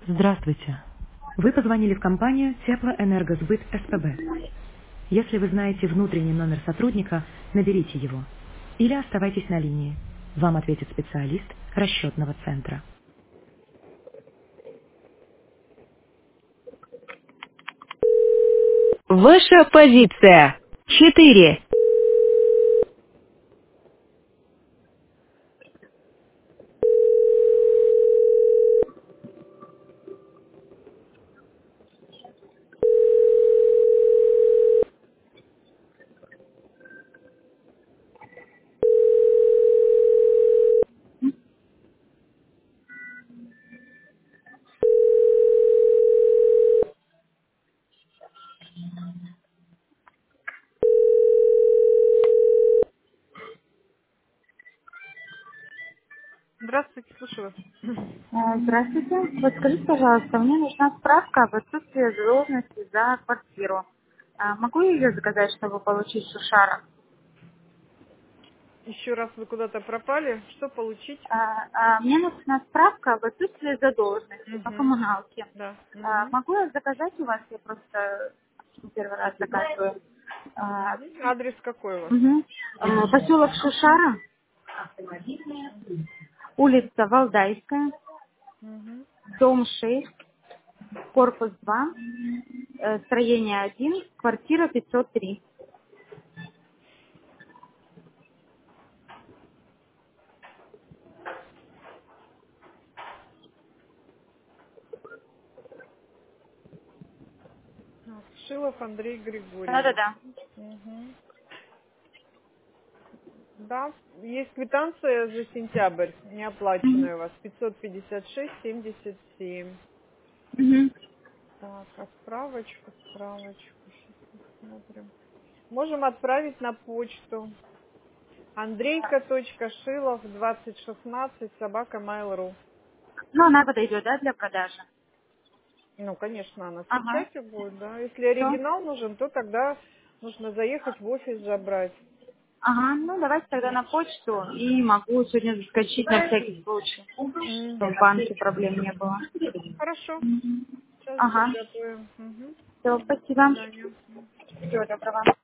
Здравствуйте. Вы позвонили в компанию Теплоэнергосбыт СПБ. Если вы знаете внутренний номер сотрудника, наберите его. Или оставайтесь на линии. Вам ответит специалист расчетного центра. Ваша позиция. 4. Здравствуйте, слушаю вас. Здравствуйте. Вот скажите, пожалуйста, мне нужна справка об отсутствии задолженности за квартиру. Могу я ее заказать, чтобы получить Шушара? Еще раз вы куда-то пропали. Что получить? Мне нужна справка об отсутствии задолженности по Угу. коммуналке. Да. Угу. Могу я заказать у вас? Я просто первый раз заказываю. Угу. Адрес какой у вас? Мгм. Поселок Шушара, улица Валдайская, Угу. дом 6, корпус 2, строение 1, квартира 503. Так, Шилов Андрей Григорьевич. Да-да-да. Угу. Да, есть квитанция за сентябрь, неоплаченная у вас, 556,77. Мгм. Так, а справочку, сейчас посмотрим. Можем отправить на почту. Андрейка.шилов 2016 собака mail.ru. Ну, она подойдет, да, для продажи? Ну, конечно, она с Ага. печатью будет, да. Если Все. оригинал нужен, то тогда нужно заехать в офис забрать. Ага, ну давайте тогда на почту и могу сегодня заскочить на всякий случай, чтобы в Угу. банке проблем не было. Хорошо, сейчас Ага. подготовим. Угу. Все, До спасибо. свидания. Всего доброго.